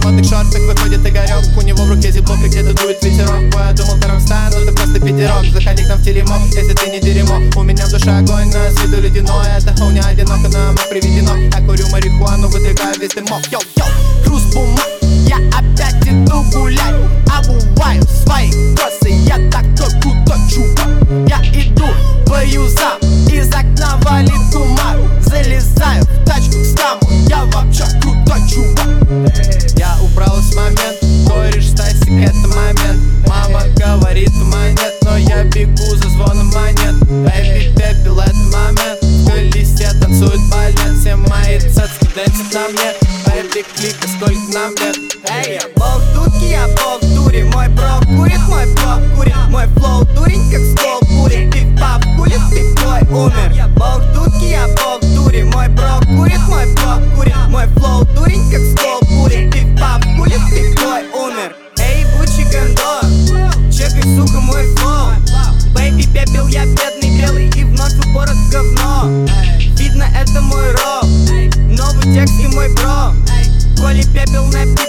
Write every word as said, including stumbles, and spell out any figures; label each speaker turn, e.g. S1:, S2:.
S1: модных шортах выходит Игорек. У него в руке зиблок и где-то дует ветерок. Бой, я думал, ты рокстар, но ты просто пятерок. Заходи к нам в теремок, если ты не дерьмо. У меня в душе огонь, но с виду ледяной. Эта хуйня одиноко нам приведено. Я курю марихуану, выдвигаю весь дымок. Йоу-йоу, хруст бумаг, я опять иду гулять. Обуваю свои кроссы, я такой крутой чувак. Я иду по юзам, из окна валит туман. Залезаю в тачку к скаму, я вообще крутой чувак. Я убрал с момент, кореш, Стасик, это момент. Мама говорит монет, но я бегу за звоном монет. Бэйби, пепел, это момент. В колесе танцует балет, все мои цацки дэнсят на мне. Бэйби, клика, сколько нам лет.
S2: Эй, я бог дудки, я бог дури. Мой бро курит, мой бро курит. Мой флоу дурень, как скол курит. Ты в пап курит, ты твой умер. Я бог дудки, я бог дури. Мой бро курит, мой бро курит. Мой флоу дурень, как скол курит. Ты в пап курит, ты твой умер. Эй, Бучи Гандо, чекай, сука, мой флоу. Бэйби, пепел, я бедный, белый и вновь упорот в говно. Видно, это мой рок. Новый текст и мой бро. Коли пепел на